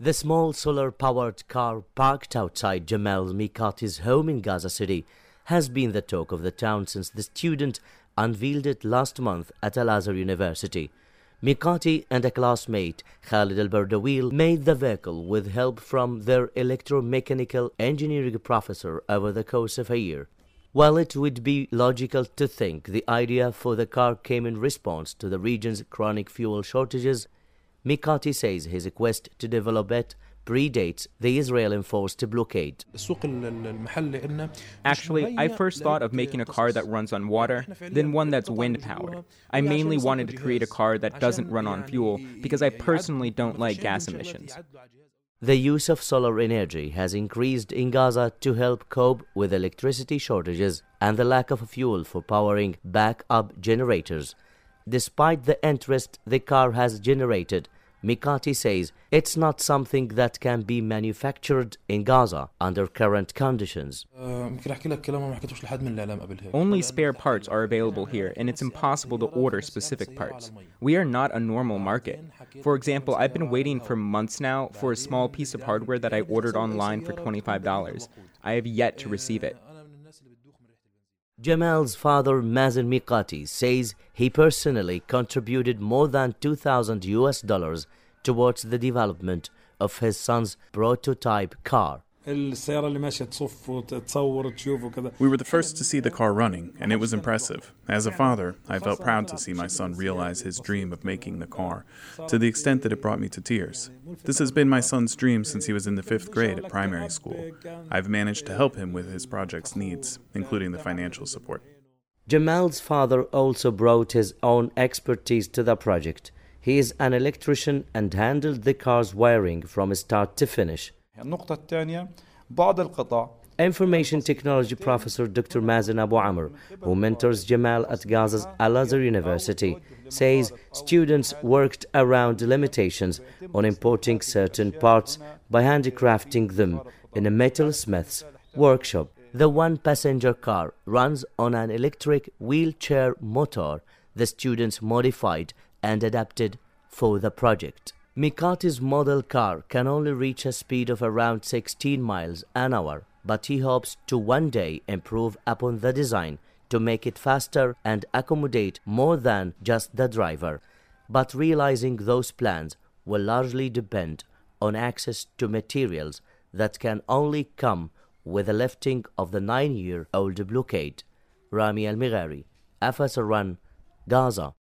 The small solar-powered car parked outside Jamal Mikati's home in Gaza City has been the talk of the town since the student unveiled it last month at Al-Azhar University. Mikati and a classmate, Khalid Al-Bardawil, made the vehicle with help from their electromechanical engineering professor over the course of a year. While it would be logical to think the idea for the car came in response to the region's chronic fuel shortages, Mikati says his quest to develop it predates the Israel-enforced blockade. Actually, I first thought of making a car that runs on water, then one that's wind-powered. I mainly wanted to create a car that doesn't run on fuel because I personally don't like gas emissions. The use of solar energy has increased in Gaza to help cope with electricity shortages and the lack of fuel for powering backup generators. Despite the interest the car has generated, Mikati says it's not something that can be manufactured in Gaza under current conditions. Only spare parts are available here, and it's impossible to order specific parts. We are not a normal market. For example, I've been waiting for months now for a small piece of hardware that I ordered online for $25. I have yet to receive it. Jamal's father, Mazen Mikati, says he personally contributed more than $2,000 towards the development of his son's prototype car. We were the first to see the car running, and it was impressive. As a father, I felt proud to see my son realize his dream of making the car, to the extent that it brought me to tears. This has been my son's dream since he was in the 5th grade at primary school. I've managed to help him with his project's needs, including the financial support. Jamal's father also brought his own expertise to the project. He is an electrician and handled the car's wiring from start to finish. Information technology professor Dr. Mazen Abu Amr, who mentors Jamal at Gaza's Al-Azhar University, says students worked around limitations on importing certain parts by handicrafting them in a metalsmith's workshop. The one-passenger car runs on an electric wheelchair motor the students modified and adapted for the project. Mikati's model car can only reach a speed of around 16 miles an hour, but he hopes to one day improve upon the design to make it faster and accommodate more than just the driver. But realizing those plans will largely depend on access to materials that can only come with the lifting of the 9-year-old blockade. Rami Al-Mighari, FSR1, Gaza.